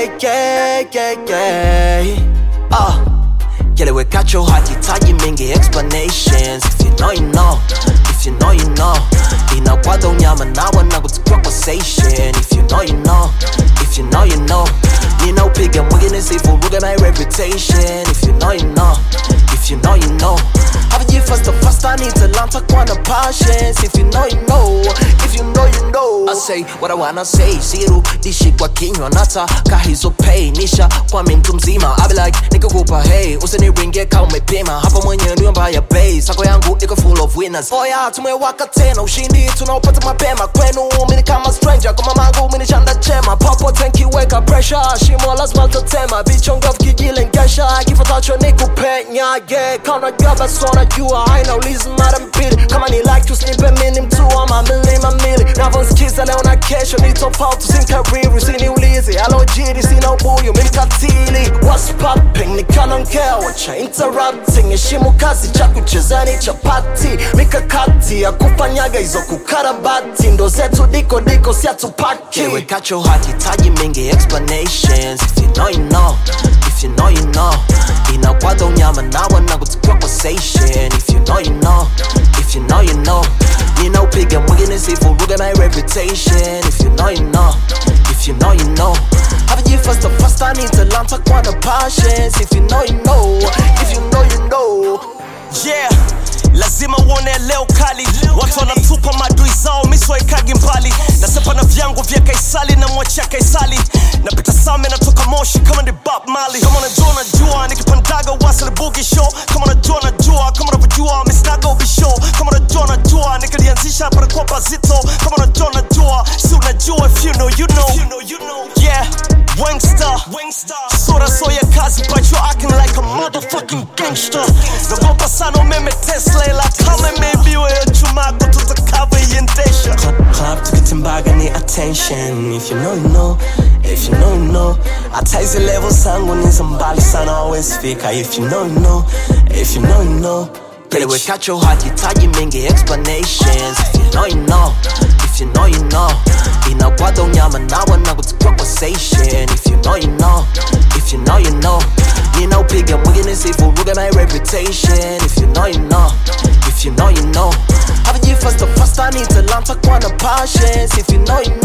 Kielewe kacho hakitaji mingi explanations. If you know you know, if you know you know. Inakwada unyama na wanakutukua conversation. If you know you know, if you know you know. Nina upiga mwingine sivuruge my reputation. If you know you know, if you know you know. Haven't you first I need to learn to quantum passions. If you know you know, if you know you know. I say what I wanna say. Siru dishi kwa kinywa nata kahizo pay nisha kwa mtu mzima. I be like niko kupa hey usiniringe kama umepima. Hapa mwenye ndio mbaya base sako yangu iko full of winners. Oh yeah tumewaka tena ushindi tunaopata mapema. Kwenu mimi kama stranger kwa mamangu mimi chanda chema. Popo tanki weka pressure shimo lazima tutema. Bichonga vikijilengesha kifatacho nikupenya yeah. Kauna gaba sona jua haina ulizi mara mbili. Kama ni like tusnipe mini mtu wa mamili mamili. Navonskiza leo na kesho ni tofauti sinkariri. Usiniulize alojiri sina ubuyu mimi katili. What's popping ni kanongea wacha interrupting. Heshimu kazi cha kucheza ni chapati. Mikakati ya kufanyaga hizo kukarabati. Ndo zetu diko siatupaki. Kielewe kacho hakitaji mingi explanations. If you know you know, if you know you know. Inakwada unyama na wanakutukua conversation. If you know you know, if you know you know. Nina upiga mwingine sivuruge my reputation. If you know you know, if you know you know. Haven't you first I need to learn to quantum passions. If you know you know, if you know you know. Yeah, lazima uone leo kali. Watu wanatupa madui zao miswa ikagi mbali. Nasepa na vyangu vya Kaisali na mwachia Kaisali. Napita same natoka Moshi kama ni Bob Marley. Kama unajua nikipandaga wasili boogie show. Kama unajua kama unavyojua misnaga ubishow. Kama unajua nikilianzisha para kwa bazito. Kama unajua si unajua if you know you know. Yeah, Wingster sura so ya kazi but you acting like a motherfucking gangster. Nagopa sana umeme Tesla ila kama maybe wewe chumako tutakava iendesha. Club tukitimbaga ni attention. If you know you know, if you know you know. Ataizi level zangu ni zambali sana always fika. If you know you know, if you know you know. Kielewe kacho hakitaji mingi explanations. If you know you know, if you know you know. Inakwada unyama na wanakutukua conversation. If you know you know, if you know you know. Nina upiga mwingine sivuruge my reputation. If you know you know, if you know you know. Haven't you first I need to learn to quantum passions. If you know you know.